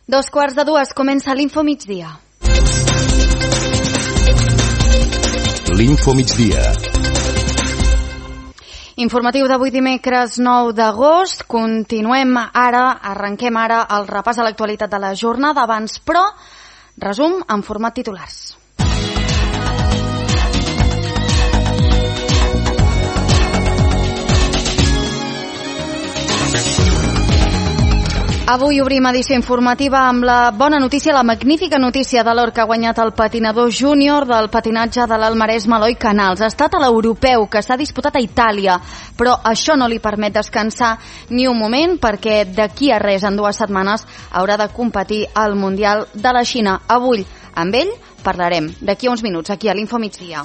2:45 comença l'Info Migdia. L'Info Migdia. Informatiu d'avui dimecres 9 d'agost. Arrenquem ara el repàs a l'actualitat de la jornada abans, però resum en format titulars. Avui obrim edició informativa amb la bona notícia, la magnífica notícia de l'or que ha guanyat el patinador júnior del patinatge de l'Alt Maresme, Eloi Canals. Ha estat a l'europeu, que s'ha disputat a Itàlia, però això no li permet descansar ni un moment, perquè d'aquí a res, en 2 setmanes, haurà de competir al Mundial de la Xina. Avui, amb ell, parlarem d'aquí a uns minuts, aquí a l'Info Migdia.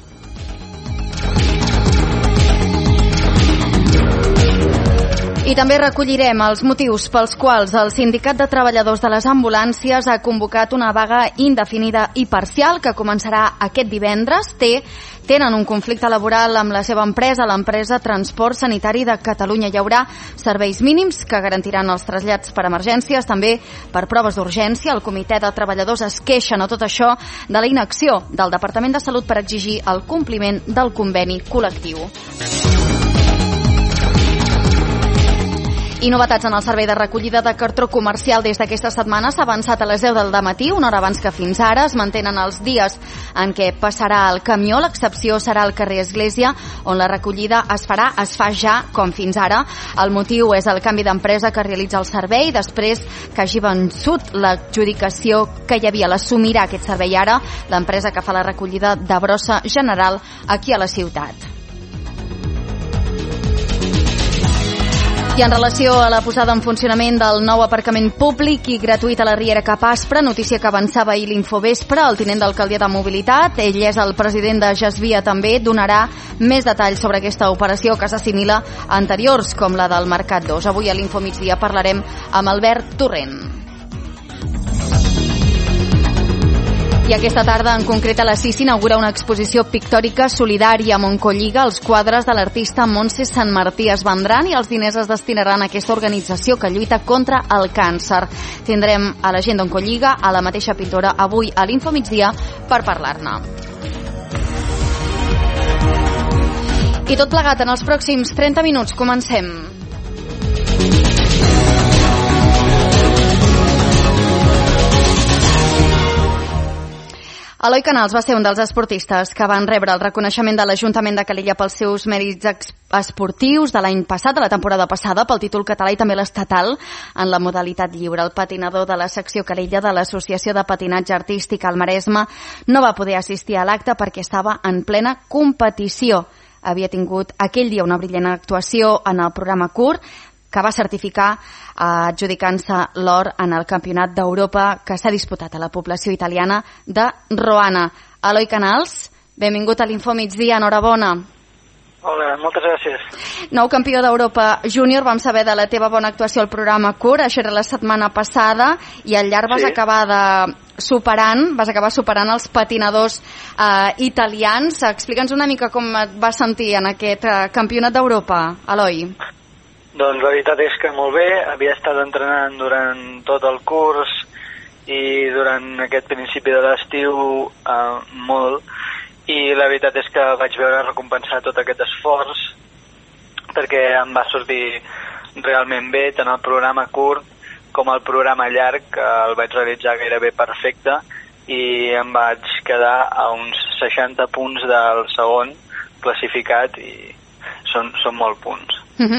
I també recollirem els motius pels quals el Sindicat de Treballadors de les Ambulàncies ha convocat una vaga indefinida i parcial que començarà aquest divendres. Tenen un conflicte laboral amb la seva empresa, l'empresa Transport Sanitari de Catalunya. Hi haurà serveis mínims que garantiran els trasllats per emergències, també per proves d'urgència. El Comitè de Treballadors es queixen a tot això de la inacció del Departament de Salut per exigir el compliment del conveni col·lectiu. I novetats en el servei de recollida de cartró comercial des d'aquesta setmana. S'ha avançat a les 10 del matí, una hora abans que fins ara. Es mantenen els dies en què passarà el camió. L'excepció serà al carrer Església, on la recollida es fa ja, com fins ara. El motiu és el canvi d'empresa que realitza el servei. Després que hagi vençut l'adjudicació que hi havia, l'assumirà aquest servei ara l'empresa que fa la recollida de brossa general aquí a la ciutat. I en relació a la posada en funcionament del nou aparcament públic i gratuït a la Riera Cap Aspre, notícia que avançava ahir l'Infovespre, el tinent d'alcaldia de Mobilitat, ell és el president de Gesvia també, donarà més detalls sobre aquesta operació que s'assimila a anteriors, com la del Mercat 2. Avui a l'Info Migdia parlarem amb Albert Torrent. I aquesta tarda, en concret a les 6, s'inaugura una exposició pictòrica solidària a Montcolliga. Els quadres de l'artista Montse Sant Martí es vendran i els diners es destinaran a aquesta organització que lluita contra el càncer. Tindrem a la gent d'Oncolliga, a la mateixa pintora, avui a l'Info Migdia per parlar-ne. I tot plegat en els pròxims 30 minuts. Comencem. Eloi Canals va ser un dels esportistes que van rebre el reconeixement de l'Ajuntament de Calella pels seus mèrits esportius de l'any passat, de la temporada passada, pel títol català i també l'estatal en la modalitat lliure. El patinador de la secció Calella de l'Associació de Patinatge Artístic al Maresme no va poder assistir a l'acte perquè estava en plena competició. Havia tingut aquell dia una brillant actuació en el programa curt que va certificar adjudicant-se l'or en el Campionat d'Europa que s'ha disputat a la població italiana de Roana. Eloi Canals, benvingut a l'Info Migdia, enhorabona. Hola, moltes gràcies. Nou campió d'Europa júnior, vam saber de la teva bona actuació al programa curt, això era la setmana passada, i al llarg vas acabar superant els patinadors italians. Explica'ns una mica com et vas sentir en aquest Campionat d'Europa, Eloi. Doncs la veritat és que molt bé, havia estat entrenant durant tot el curs i durant aquest principi de l'estiu molt, i la veritat és que vaig veure recompensar tot aquest esforç perquè em va sortir realment bé, tant el programa curt com el programa llarg, que el vaig realitzar gairebé perfecte, i em vaig quedar a uns 60 punts del segon classificat, i són molts punts.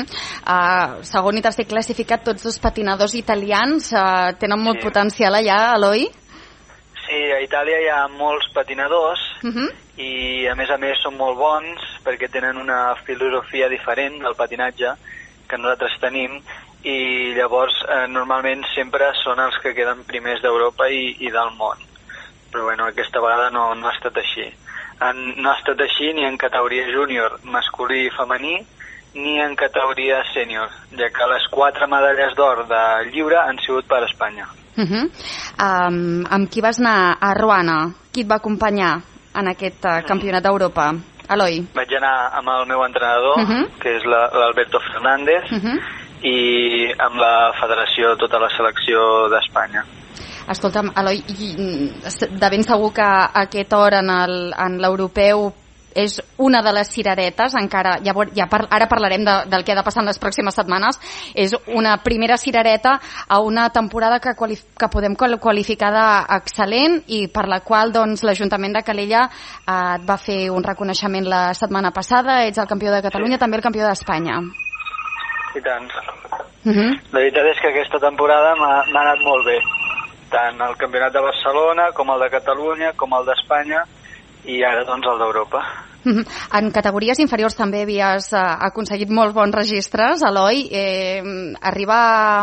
Segon i tercer classificat, tots dos patinadors italians, tenen molt potencial allà, Eloi? Sí, a Itàlia hi ha molts patinadors i a més són molt bons perquè tenen una filosofia diferent del patinatge que nosaltres tenim, i llavors normalment sempre són els que queden primers d'Europa i del món. Però bueno, aquesta vegada no ha estat així. No ha estat així ni en categoria júnior masculí i femení, ni en categoria sènior, ja que les 4 medalles d'or de lliure han sigut per Espanya. Amb qui vas anar a Roana? Qui et va acompanyar en aquest Campionat d'Europa? Eloi? Vaig anar amb el meu entrenador, que és l'Alberto Fernández, i amb la federació, tota la selecció d'Espanya. Escolta'm, Eloi, de ben segur que aquest or en l'europeu és una de les cireretes, encara, ara parlarem del que ha de passar en les pròximes setmanes, és una primera cirereta a una temporada que podem qualificar d'excel·lent i per la qual doncs, l'Ajuntament de Calella et va fer un reconeixement la setmana passada, ets el campió de Catalunya, també el campió d'Espanya. I tant. La veritat és que aquesta temporada m'ha anat molt bé, tant el campionat de Barcelona com el de Catalunya, com el d'Espanya, i ara doncs el d'Europa. En categories inferiors també havies aconseguit molt bons registres, Eloi. Arriba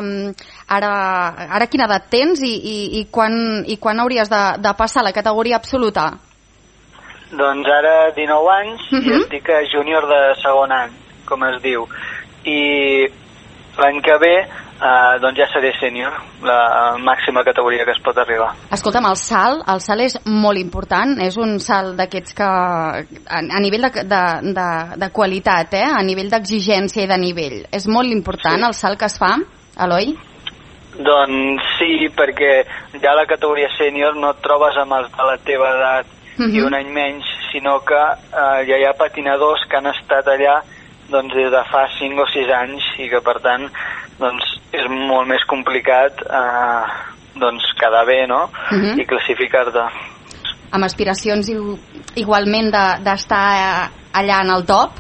ara quina edat tens i quan hauries de passar a la categoria absoluta? Doncs ara 19 anys i estic a júnior de segon any, com es diu. I l'any que ve doncs ja seré sènior, la màxima categoria que es pot arribar. Escolta'm, el salt és molt important, és un salt d'aquests que a nivell de qualitat, a nivell d'exigència i de nivell, és molt important el salt que es fa, Eloi? Doncs sí, perquè ja a la categoria sènior no et trobes amb els de la teva edat i un any menys, sinó que ja hi ha patinadors que han estat allà doncs des de fa 5 o 6 anys i que per tant doncs és molt més complicat doncs quedar bé, no? I classificar-te. Amb aspiracions igualment d'estar allà en el top?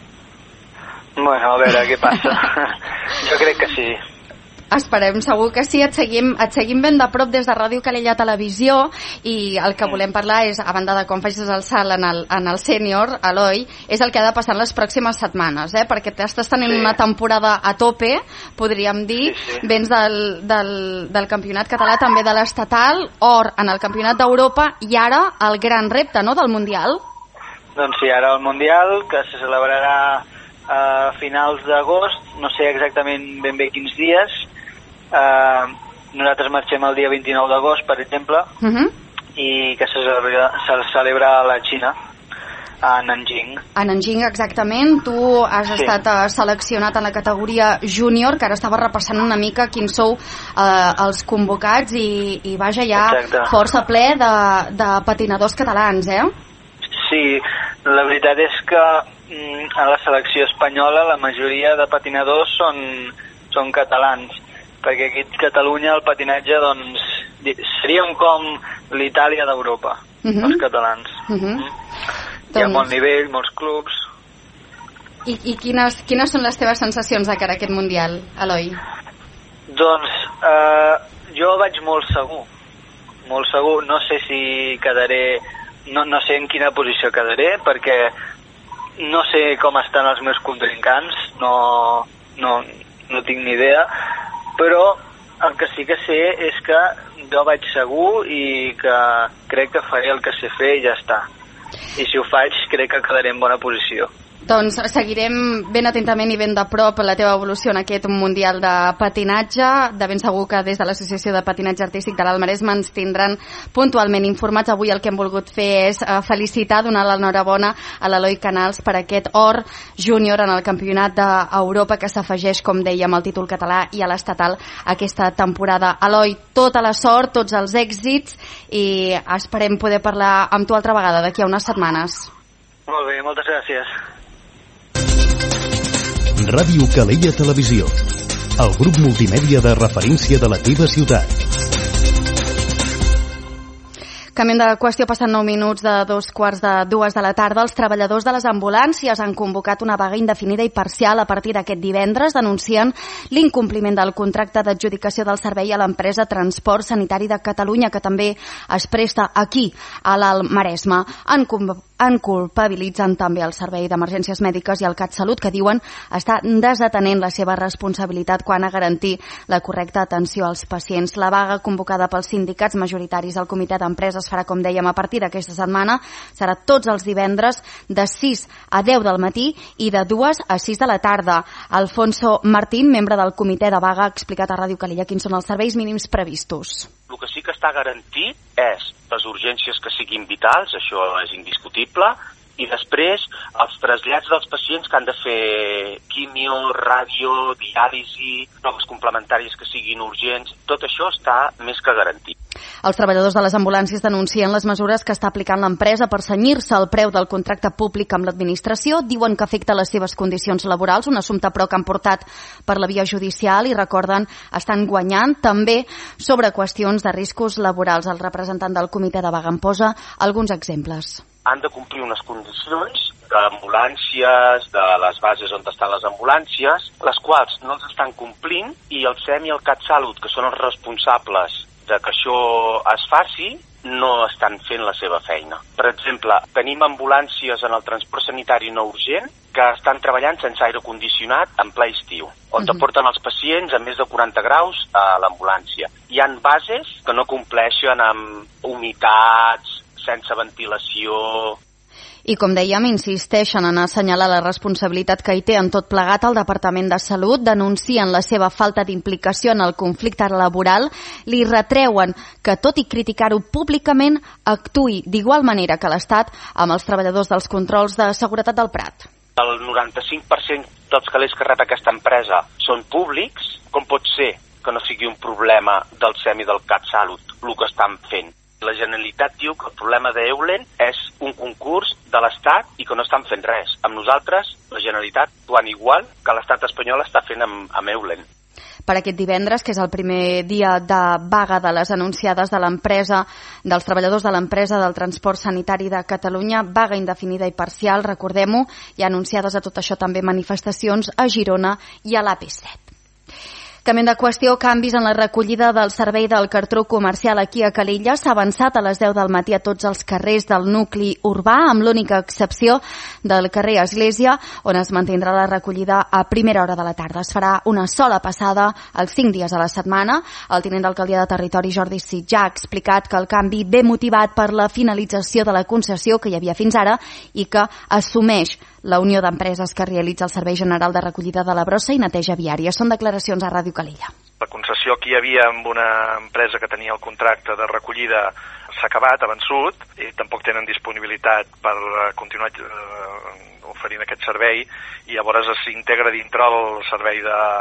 Bueno, a veure què passa. Jo crec que sí. Esperem, segur que sí. Et seguim ben de prop des de Ràdio Calella Televisió i el que volem parlar és, a banda de com facis el salt en el sènior, Eloi, és el que ha de passar en les pròximes setmanes, perquè t'estàs tenint una temporada a tope, podríem dir. Vens del campionat català, també de l'estatal, or en el campionat d'Europa i ara el gran repte, no?, del Mundial. Doncs sí, ara el Mundial, que se celebrarà a finals d'agost, no sé exactament ben bé quins dies. Nosaltres marxem el dia 29 d'agost, per exemple, i que se celebra a la Xina, a Nanjing. A Nanjing, exactament. Tu has estat seleccionat en la categoria júnior, que ara estava repassant una mica quins sou els convocats i vaja, hi ha força ple de patinadors catalans, Sí, la veritat és que a la selecció espanyola la majoria de patinadors són catalans, perquè aquí a Catalunya el patinatge doncs seríem com l'Itàlia d'Europa, els catalans. Hi ha molt nivell, molts clubs. I quines són les teves sensacions de cara a aquest Mundial, Eloi? Doncs jo vaig molt segur, no sé si quedaré, no sé en quina posició quedaré, perquè no sé com estan els meus contrincants, no tinc ni idea, però el que sí que sé és que jo vaig segur i que crec que faré el que sé fer i ja està. I si ho faig, crec que quedaré en bona posició. Doncs seguirem ben atentament i ben de prop la teva evolució en aquest Mundial de patinatge. De ben segur que des de l'Associació de Patinatge Artístic de l'Alt Maresme ens tindran puntualment informats. Avui el que hem volgut fer és felicitar, donar l'enhorabona a l'Eloi Canals per aquest or júnior en el Campionat d'Europa que s'afegeix, com dèiem, al títol català i a l'estatal aquesta temporada. Eloi, tota la sort, tots els èxits i esperem poder parlar amb tu altra vegada d'aquí a unes setmanes. Molt bé, moltes gràcies. Ràdio Calella Televisió, el grup multimèdia de referència de la teva ciutat. Canviem de qüestió, passant 9 minuts de 2:45 de la tarda. Els treballadors de les ambulàncies han convocat una vaga indefinida i parcial a partir d'aquest divendres. Denuncien l'incompliment del contracte d'adjudicació del servei a l'empresa Transport Sanitari de Catalunya, que també es presta aquí, a l'Alt Maresme. En culpabilitzen també el Servei d'Emergències Mèdiques i el CatSalut, que diuen està desatenent la seva responsabilitat quan a garantir la correcta atenció als pacients. La vaga convocada pels sindicats majoritaris al comitè d'empreses farà, com dèiem, a partir d'aquesta setmana. Serà tots els divendres de 6 a 10 del matí i de 2 a 6 de la tarda. Alfonso Martín, membre del comitè de vaga, ha explicat a Ràdio Calella quins són els serveis mínims previstos. El que sí que està garantit és les urgències que siguin vitals, això és indiscutible, I després, els trasllats dels pacients que han de fer quimio, ràdio, diàlisi, proves complementàries que siguin urgents, tot això està més que garantit. Els treballadors de les ambulàncies denuncien les mesures que està aplicant l'empresa per cenyir-se al preu del contracte públic amb l'administració. Diuen que afecta les seves condicions laborals, un assumpte però que han portat per la via judicial i recorden estan guanyant també sobre qüestions de riscos laborals. El representant del comitè de vaga en posa alguns exemples. Han de complir unes condicions d'ambulàncies, de les bases on estan les ambulàncies, les quals no els estan complint, i el SEM i el CatSalut, que són els responsables de que això es faci, no estan fent la seva feina. Per exemple, tenim ambulàncies en el transport sanitari no urgent que estan treballant sense aire condicionat en ple estiu, on porten els pacients a més de 40 graus a l'ambulància. Hi ha bases que no compleixen amb humitats, sense ventilació. I, com dèiem, insisteixen en assenyalar la responsabilitat que hi té en tot plegat el Departament de Salut, denuncien la seva falta d'implicació en el conflicte laboral, li retreuen que, tot i criticar-ho públicament, actuï d'igual manera que l'Estat amb els treballadors dels controls de seguretat del Prat. El 95% dels calés que rep aquesta empresa són públics. Com pot ser que no sigui un problema del SEM i del CatSalut el que estan fent? La Generalitat diu que el problema d'Eulen és un concurs de l'Estat i que no estan fent res. Amb nosaltres, la Generalitat actuant igual que l'Estat espanyol està fent amb Eulen. Per aquest divendres, que és el primer dia de vaga de les anunciades de l'empresa, dels treballadors de l'empresa del transport sanitari de Catalunya, vaga indefinida i parcial, recordem-ho, i anunciades a tot això també manifestacions a Girona i a l'AP7. Canviant de qüestió, canvis en la recollida del servei del cartró comercial aquí a Calella. S'ha avançat a les 10 del matí a tots els carrers del nucli urbà, amb l'única excepció del carrer Església, on es mantindrà la recollida a primera hora de la tarda. Es farà una sola passada els 5 dies a la setmana. El tinent d'alcaldia de Territori, Jordi Sitjà, ha explicat que el canvi ve motivat per la finalització de la concessió que hi havia fins ara i que assumeix la Unió d'Empreses que realitza el Servei General de Recollida de la Brossa i Neteja Viària. Són declaracions a Ràdio Calella. La concessió que hi havia amb una empresa que tenia el contracte de recollida s'ha acabat, ha vençut, i tampoc tenen disponibilitat per continuar oferint aquest servei, i llavors s'integra dintre el servei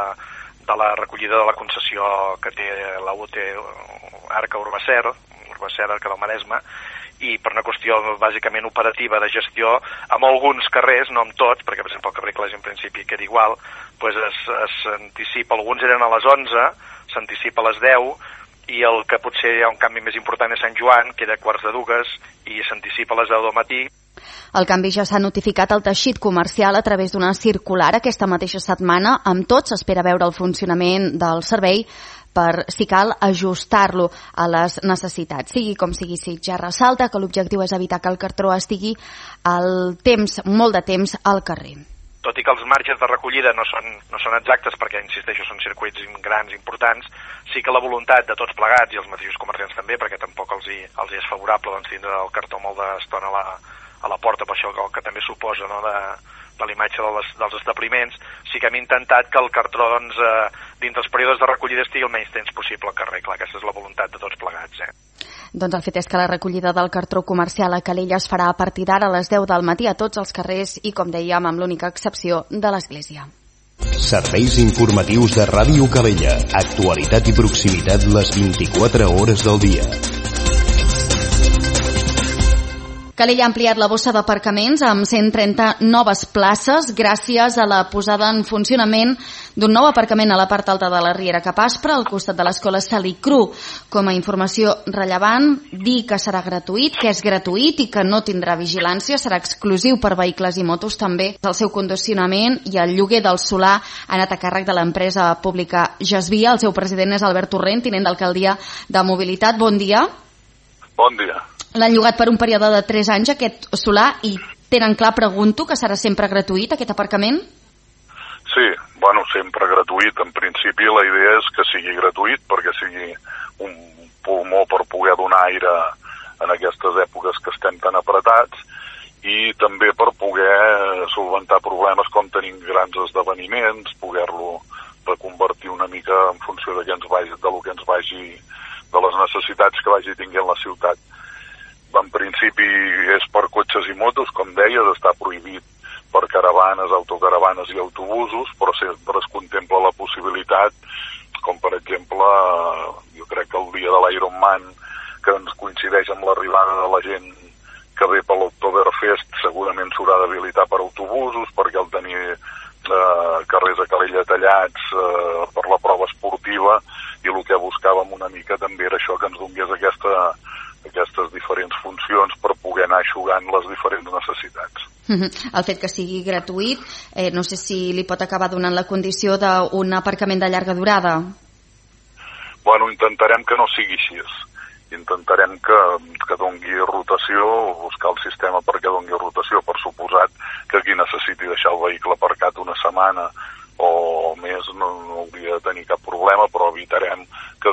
de la recollida de la concessió que té la UT Arca Urbacer Arca del Maresme, i per una qüestió bàsicament operativa de gestió, amb alguns carrers, no amb tots, perquè per exemple el carrer Clés en principi queda igual, doncs s'anticipa, alguns eren a les 11, s'anticipa a les 10, i el que potser hi ha un canvi més important és Sant Joan, que era a 11:15, i s'anticipa a les 10 del matí. El canvi ja s'ha notificat al teixit comercial a través d'una circular aquesta mateixa setmana. Amb tot, s'espera veure el funcionament del servei per, si cal, ajustar-lo a les necessitats. Sigui com sigui, ja ressalta que l'objectiu és evitar que el cartró estigui molt de temps al carrer. Tot i que els marges de recollida no són exactes, perquè, insisteixo, són circuits grans, importants, sí que la voluntat de tots plegats, i els mateixos comerciants també, perquè tampoc els és favorable tindre el cartó molt d'estona a la porta, per això el que també suposa, no, de l'imatge dels establiments, sí que hem intentat que el cartró, dintre els períodes de recollida estigui el menys temps possible al carrer. Clar, aquesta és la voluntat de tots plegats. Doncs el fet és que la recollida del cartró comercial a Calella es farà a partir d'ara a les 10 del matí a tots els carrers i, com dèiem, amb l'única excepció de l'Església. Serveis informatius de Ràdio Calella. Actualitat i proximitat les 24 hores del dia. Calella ha ampliat la bossa d'aparcaments amb 130 noves places gràcies a la posada en funcionament d'un nou aparcament a la part alta de la Riera Capaspra, al costat de l'escola Salí Cru. Com a informació rellevant, dir que serà gratuït, que és gratuït i que no tindrà vigilància, serà exclusiu per vehicles i motos també. El seu condicionament i el lloguer del solar han anat a càrrec de l'empresa pública Gesvia. El seu president és Albert Torrent, tinent d'alcaldia de Mobilitat. Bon dia. Bon dia. L'han llogat per un període de 3 anys aquest solar i tenen clar, pregunto, que serà sempre gratuït aquest aparcament? Sí, bueno, sempre gratuït. En principi la idea és que sigui gratuït perquè sigui un pulmó per poder donar aire en aquestes èpoques que estem tan apretats i també per poder solventar problemes com tenim grans esdeveniments, poder-lo reconvertir una mica en funció de lo que ens vagi, de les necessitats que vagi tinguent la ciutat. en principi és per cotxes i motos, com deies, està prohibit per caravanes, autocaravanes i autobusos, però sempre es contempla la possibilitat, com per exemple, jo crec que el dia de l'Ironman, que ens coincideix amb l'arribada de la gent que ve per l'Oktoberfest, segurament s'haurà d'habilitar per autobusos, perquè al tenir carrers a Calella tallats per la prova esportiva, i el que buscàvem una mica també era això, que ens donés aquestes diferents funcions per poder anar eixugant les diferents necessitats. El fet que sigui gratuït, no sé si li pot acabar donant la condició d'un aparcament de llarga durada. Bueno, intentarem que no sigui així. Intentarem que doni rotació, buscar el sistema perquè doni rotació, per suposat que qui necessiti deixar el vehicle aparcat una setmana o més no hauria de tenir cap problema, però evitarem que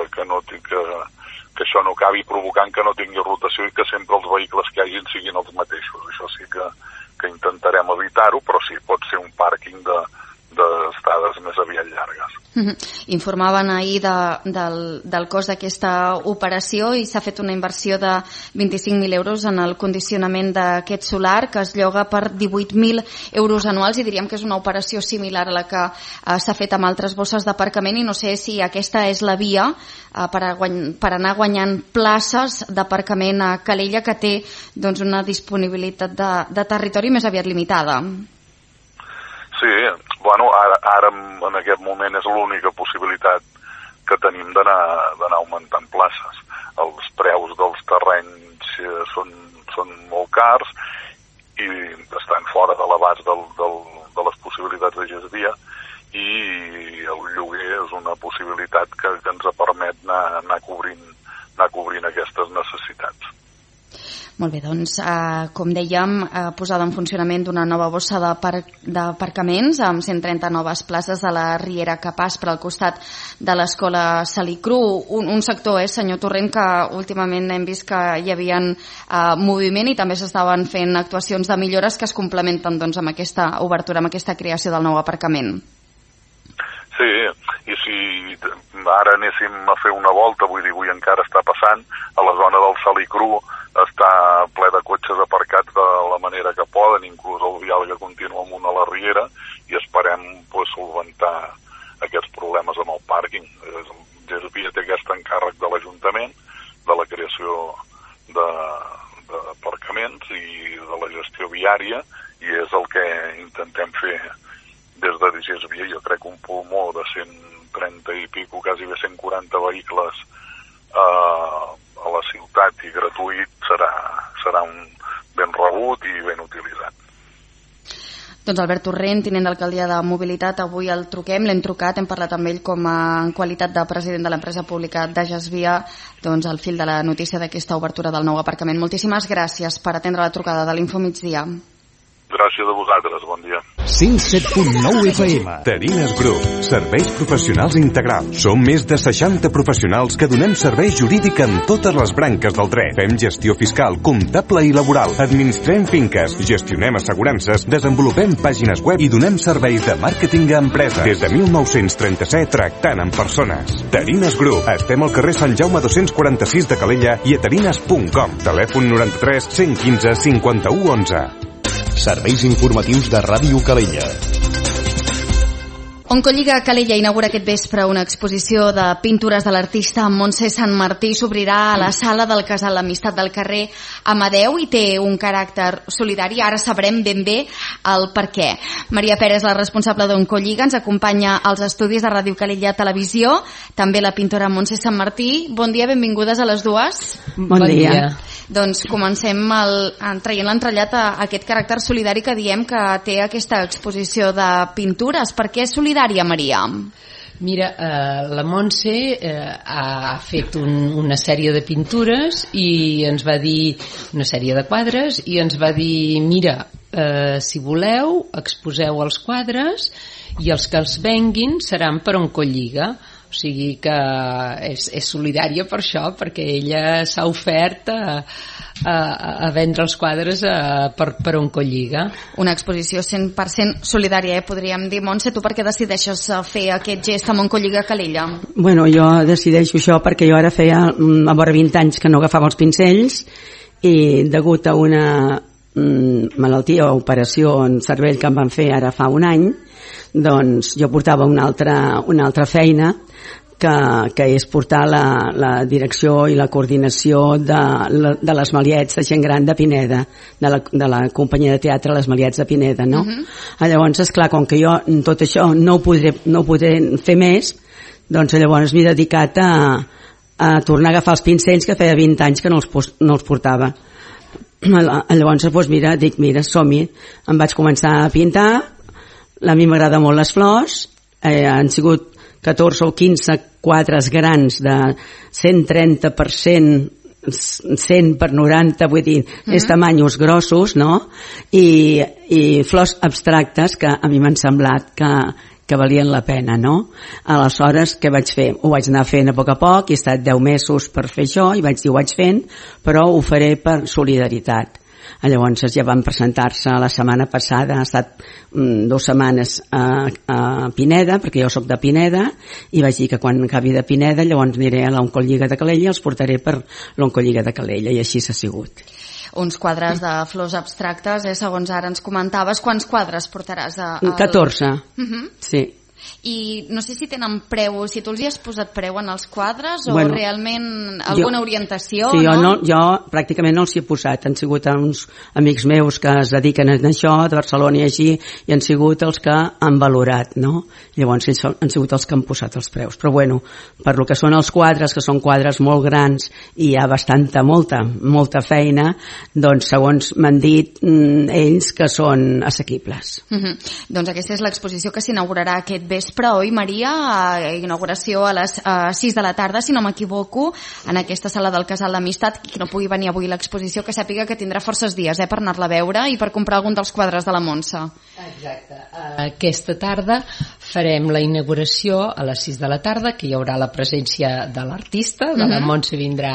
això no acabi provocant que no tingui rotació i que sempre els vehicles que hagin siguin els mateixos. Això sí que intentarem evitar-ho, però sí, pot ser un pàrquing d'estades més aviat llargues. Informaven ahir del cost d'aquesta operació i s'ha fet una inversió de 25.000 euros en el condicionament d'aquest solar, que es lloga per 18.000 euros anuals, i diríem que és una operació similar a la que s'ha fet amb altres bosses d'aparcament, i no sé si aquesta és la via per anar guanyant places d'aparcament a Calella, que té doncs, una disponibilitat de territori més aviat limitada. Sí, bueno, ara en aquest moment és l'única possibilitat que tenim d'anar augmentant places. Els preus dels terrenys són molt cars i estan fora de l'abast de les possibilitats de Gesvia, i el lloguer és una possibilitat que ens permet anar cobrint aquestes necessitats. Molt bé, doncs, com dèiem, posada en funcionament d'una nova bossa d'aparcaments amb 130 noves places a la Riera Capaç per al costat de l'escola Salicru. Un sector, senyor Torrent, que últimament hem vist que hi havia moviment i també s'estaven fent actuacions de millores que es complementen doncs, amb aquesta obertura, amb aquesta creació del nou aparcament. Sí, i si ara anéssim a fer una volta, vull dir, avui encara està passant, a la zona del Salicru està ple de cotxes aparcats de la manera que poden, inclús el vial que continua amunt a la Riera, i esperem solventar aquests problemes amb el pàrquing. Gesvia té aquest encàrrec de l'Ajuntament, de la creació d'aparcaments i de la gestió viària, i és el que intentem fer des de Gesvia. Jo crec que un pulmó de 130 i pico, quasi bé 140 vehicles a la ciutat i gratuït serà un ben rebut i ben utilitzat. Doncs Albert Torrent, tinent d'alcaldia de Mobilitat, avui el truquem, l'hem trucat, hem parlat amb ell en qualitat de president de l'empresa pública de Gesvia, doncs al fil de la notícia d'aquesta obertura del nou aparcament. Moltíssimes gràcies per atendre la trucada de l'Info Migdia. Gràcies a vosaltres, bon dia. 107.9 FM. Terines Group, serveis professionals integrals. Som més de 60 professionals que donem servei jurídic en totes les branques del dret. Fem gestió fiscal, comptable i laboral. Administrem finques, gestionem assegurances, desenvolupem pàgines web i donem serveis de màrqueting a empreses. Des de 1937 tractant amb persones. Terines Group. Estem al carrer Sant Jaume 246 de Calella i a terines.com. Telèfon 93 115 51 11. Serveis informatius de Ràdio Calella. Oncolliga Calella inaugura aquest vespre una exposició de pintures de l'artista Montse Sanmartí. S'obrirà a la sala del Casal L'Amistat del carrer Amadeu i té un caràcter solidari. Ara sabrem ben bé el per què. Maria Pérez, la responsable d'Oncolliga, ens acompanya als estudis de Ràdio Calella Televisió. També la pintora Montse Sanmartí. Bon dia, benvingudes a les dues. Bon dia. Doncs comencem traient l'entrellat a aquest caràcter solidari que diem que té aquesta exposició de pintures. Per què és solidària, Maria? Mira, la Montse ha fet una sèrie de pintures i ens va dir, una sèrie de quadres, i ens va dir, mira, si voleu, exposeu els quadres i els que els venguin seran per Oncolliga. O sigui que és solidària per això, perquè ella s'ha ofert a vendre els quadres per Oncolliga. Una exposició 100% solidària, podríem dir. Montse, tu per què decideixes fer aquest gest amb Oncolliga Calella? Bueno, jo decideixo això perquè jo ara feia a vora 20 anys que no agafava els pincells i degut a una malaltia o operació en cervell que em van fer ara fa un any, doncs jo portava una altra feina que és portar la direcció i la coordinació de les Maliets de gent gran de Pineda, de la companyia de teatre Les Maliets de Pineda, no? Llavors, esclar, com que jo tot això no ho podré fer més, doncs llavors m'he dedicat a tornar a agafar els pincells que feia 20 anys que no els portava. Llavors, doncs mira, som-hi. Em vaig començar a pintar, a mi m'agrada molt les flors, han sigut 14 o 15 quadres grans de 130%, 100 per 90, vull dir, és tamanys grossos, no? I flors abstractes que a mi m'han semblat que valien la pena, no? Aleshores, què vaig fer? Ho vaig anar fent a poc, he estat 10 mesos per fer això, i vaig dir, ho vaig fent, però ho faré per solidaritat. Llavors ja van presentar-se la setmana passada, ha estat 2 setmanes a Pineda, perquè jo sóc de Pineda, i vaig dir que quan acabi de Pineda llavors aniré a l'Oncolliga de Calella i els portaré per l'Oncolliga de Calella, i així s'ha sigut. Uns quadres de flors abstractes, segons ara ens comentaves. Quants quadres portaràs? 14, sí. I no sé si tenen preu, si tu els hi has posat preu en els quadres o realment alguna orientació, sí, no? Jo pràcticament no els hi he posat, han sigut uns amics meus que es dediquen a això, de Barcelona i així, i han sigut els que han valorat, no? Llavors ells han sigut els que han posat els preus, però bueno, per lo que són els quadres, que són quadres molt grans i hi ha molta feina, doncs segons m'han dit ells que són assequibles. Doncs aquesta és l'exposició que s'inaugurarà aquest vespre, oi, Maria? Inauguració a les 6 de la tarda, si no m'equivoco, en aquesta sala del Casal d'Amistat. Qui no pugui venir avui a l'exposició, que sàpiga que tindrà forces dies per anar-la a veure i per comprar algun dels quadres de la Montse. Exacte. Aquesta tarda farem la inauguració a les 6 de la tarda, que hi haurà la presència de l'artista, de la Montse vindrà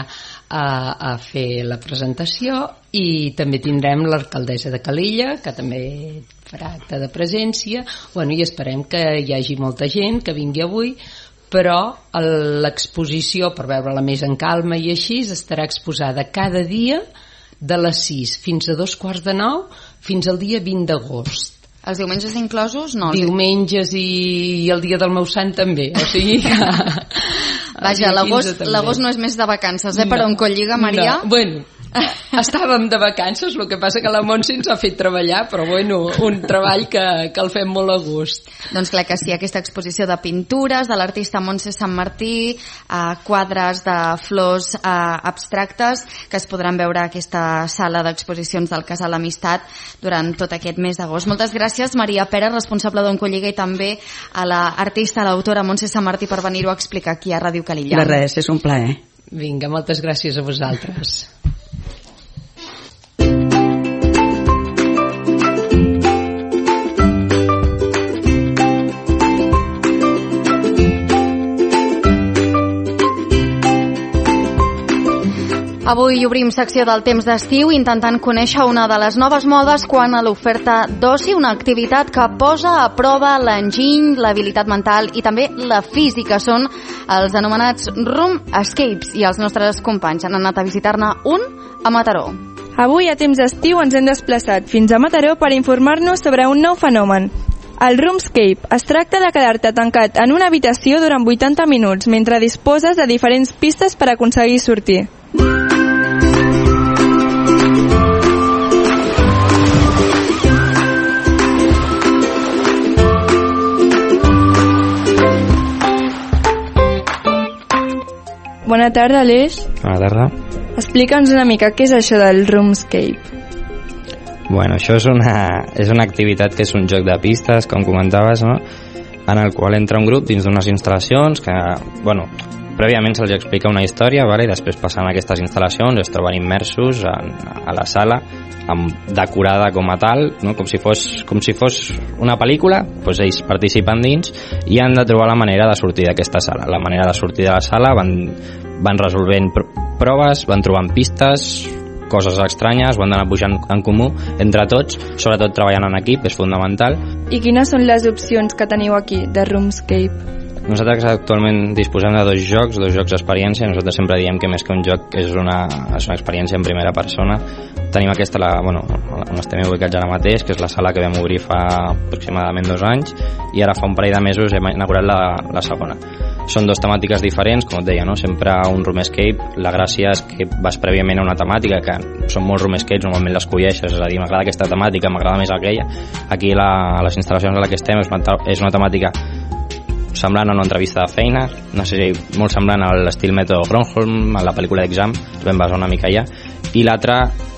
a fer la presentació, i també tindrem l'alcaldessa de Calella, que també farà acte de presència. Bueno, i esperem que hi hagi molta gent que vingui avui, però l'exposició, per veure-la més en calma i així, estarà exposada cada dia de les 6 fins a 2:45 fins al dia 20 d'agost. Els diumenges inclosos? No. Diumenges i el dia del meu sant també, o sigui que... Vaja, l'agost no és més de vacances, per Oncolliga, Maria? No. Bueno, estàvem de vacances, el que passa que la Montse ens ha fet treballar, però bueno, un treball que el fem molt a gust. Doncs clar que sí, aquesta exposició de pintures de l'artista Montse Sant Martí, quadres de flors abstractes, que es podran veure a aquesta sala d'exposicions del Casal d'Amistat durant tot aquest mes d'agost. Moltes gràcies, Maria Pérez, responsable d'Oncolliga, i també a l'artista, l'autora Montse Sant Martí, per venir-ho a explicar aquí a Ràdio Calella. De res, és un plaer. Vinga, moltes gràcies a vosaltres. Avui obrim secció del temps d'estiu intentant conèixer una de les noves modes quant a l'oferta d'oci, una activitat que posa a prova l'enginy, l'habilitat mental i també la física. Són els anomenats Room Escapes, i els nostres companys han anat a visitar-ne un a Mataró. Avui a temps d'estiu ens hem desplaçat fins a Mataró per informar-nos sobre un nou fenomen. El Roomscape es tracta de quedar-te tancat en una habitació durant 80 minuts mentre disposes de diferents pistes per aconseguir sortir. Bona tarda, Aleix. Bona tarda. Explica'ns una mica què és això del Roomscape. Bueno, això és una activitat que és un joc de pistes, com comentaves, no? En el qual entra un grup dins d'unes instal·lacions que, bueno, prèviament se'ls explica una història, vale? I després passen a aquestes instal·lacions, es troben immersos a la sala, decorada com a tal, no? com si fos una pel·lícula, doncs ells participen dins i han de trobar la manera de sortir d'aquesta sala. La manera de sortir de la sala van resolvent proves, van trobant pistes, coses estranyes, ho han d'anar pujant en comú entre tots, sobretot treballant en equip, és fundamental. I quines són les opcions que teniu aquí de Roomscape? Nosaltres actualment disposem de dos jocs d'experiència. Nosaltres sempre diem que més que un joc és una experiència en primera persona. Tenim aquesta, on estem ubicats ara mateix, que és la sala que vam obrir fa aproximadament 2 anys, i ara fa un parell de mesos hem inaugurat la segona. Són 2 temàtiques diferents, com et deia, no? Sempre un Roomscape, la gràcia és que vas prèviament a una temàtica, que són molts Roomscapes, normalment les colleixes, és a dir, m'agrada aquesta temàtica, m'agrada més aquella. Aquí a les instal·lacions a la que estem és una temàtica semblant a una entrevista de feina, no sé si molt semblant a l'estil mètode Gronholm, a la pel·lícula d'Exam, vam basar una mica allà, i l'altra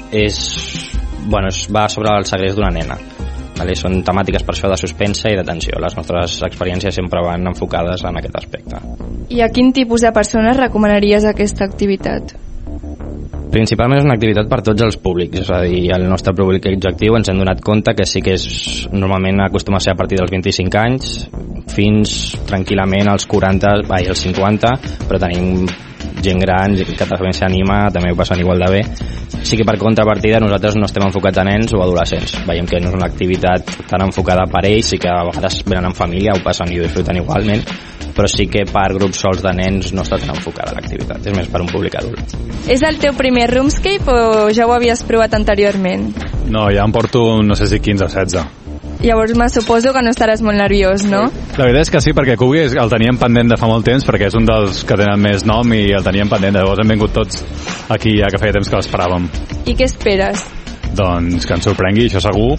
va sobre el segrest d'una nena. Vale? Són temàtiques per això de suspense i de tensió. Les nostres experiències sempre van enfocades en aquest aspecte. I a quin tipus de persones recomanaries aquesta activitat? Principalment és una activitat per tots els públics, és a dir, el nostre públic objectiu ens hem donat compte que sí que normalment acostuma a ser a partir dels 25 anys fins tranquil·lament als 40, als 50, però tenim gent gran que també s'anima, també ho passen igual de bé. Sí que per contrapartida nosaltres no estem enfocats a nens o adolescents, veiem que no és una activitat tan enfocada per ells, sí que a vegades venen en família, ho passen i ho disfruten igualment, però sí que per grups sols de nens no està tan enfocada l'activitat, és més per un públic adult. És el teu primer Roomscape o ja ho havies provat anteriorment? No, ja em porto no sé si 15 o 16. Llavors me suposo que no estaràs molt nerviós, no? La veritat és que sí, perquè Kubi el teníem pendent de fa molt temps, perquè és un dels que tenen més nom i el teníem pendent, llavors hem vingut tots aquí ja que feia temps que l'esperàvem. I què esperes? Doncs que ens sorprengui, això segur,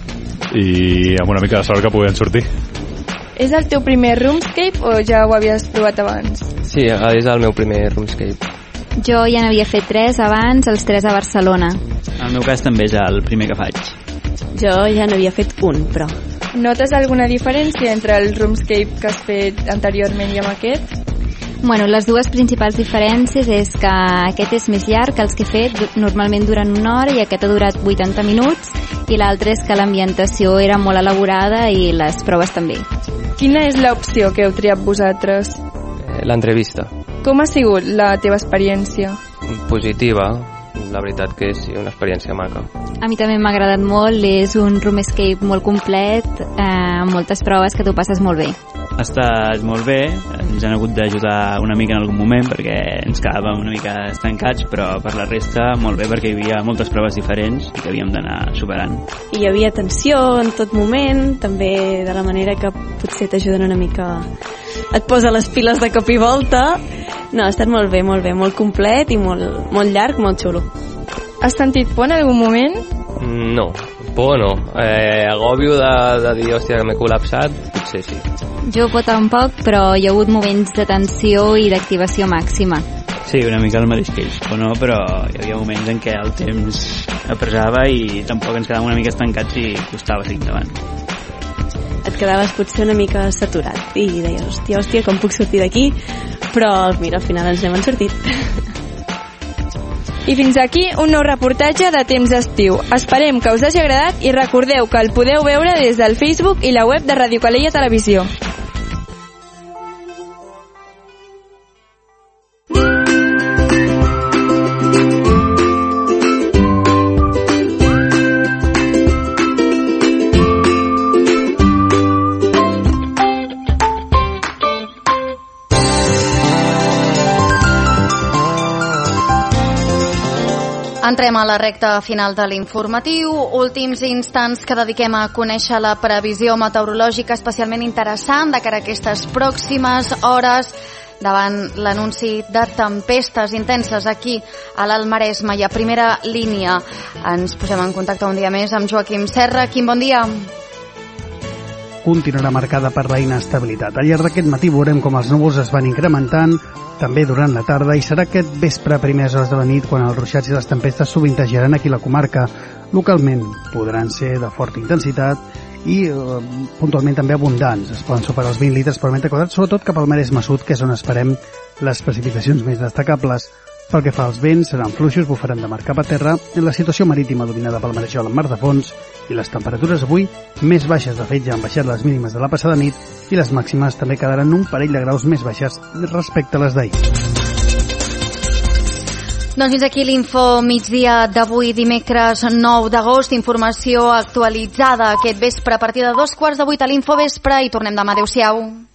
i amb una mica de sort que puguem sortir. És el teu primer Roomscape o ja ho havies provat abans? Sí, és el meu primer Roomscape. Jo ja n'havia fet 3 abans, els 3 a Barcelona. En el meu cas també és el primer que faig. Jo ja n'havia fet un, però... Notes alguna diferència entre el Roomscape que has fet anteriorment i amb aquest? Bueno, les dues principals diferències és que aquest és més llarg, que els que he fet normalment duren 1 hora i aquest ha durat 80 minuts, i l'altre és que l'ambientació era molt elaborada i les proves també. Quina és l'opció que heu triat vosaltres? L'entrevista. Com ha sigut la teva experiència? Positiva, la veritat que és una experiència maca. A mi també m'ha agradat molt, és un Roomscape molt complet, amb moltes proves que t'ho passes molt bé. Ha estat molt bé, ens han hagut d'ajudar una mica en algun moment perquè ens quedàvem una mica estancats, però per la resta molt bé perquè hi havia moltes proves diferents i que havíem d'anar superant. I hi havia tensió en tot moment, també de la manera que potser t'ajuden una mica, et posa les piles de cop i volta. No, ha estat molt bé, molt complet i molt llarg, molt xulo. Has sentit por en algun moment? No, por no. Agòbio de dir, hòstia, que m'he col·lapsat, potser sí. Jo por tampoc, però hi ha hagut moments de tensió i d'activació màxima. Sí, una mica el mateix que ells, no, però hi havia moments en què el temps apressava i tampoc ens quedàvem una mica estancats i costava seguir endavant. Et quedaves potser una mica saturat i deies, hòstia, com puc sortir d'aquí? Però mira, al final ens n'hem sortit. I fins aquí un nou reportatge de Temps d'Estiu. Esperem que us hagi agradat i recordeu que el podeu veure des del Facebook i la web de Ràdio Calella Televisió. Entrem a la recta final de l'informatiu, últims instants que dediquem a conèixer la previsió meteorològica especialment interessant de cara a aquestes pròximes hores davant l'anunci de tempestes intenses aquí a l'Alt Maresme i a primera línia. Ens posem en contacte un dia més amb Joaquim Serra. Quin bon dia. Continuarà marcada per la inestabilitat. Al llarg d'aquest matí veurem com els núvols es van incrementant, també durant la tarda, i serà aquest vespre a primeres hores de la nit quan els ruixats i les tempestes sovintejaran aquí la comarca. Localment podran ser de forta intensitat i puntualment també abundants. Es poden superar els 20 litres per metre quadrat, sobretot cap al Maresme Sud, que és on esperem les precipitacions més destacables. Pel que fa als vents, seran fluixos, bufaran de mar cap a terra, la situació marítima dominada pel marejol en mar de fons i les temperatures avui més baixes. De fet, ja han baixat les mínimes de la passada nit i les màximes també quedaran un parell de graus més baixes respecte a les d'ahir. Doncs fins aquí l'info migdia d'avui, dimecres 9 d'agost. Informació actualitzada aquest vespre a partir de 2:15 a l'Infovespre i tornem demà. Adéu-siau.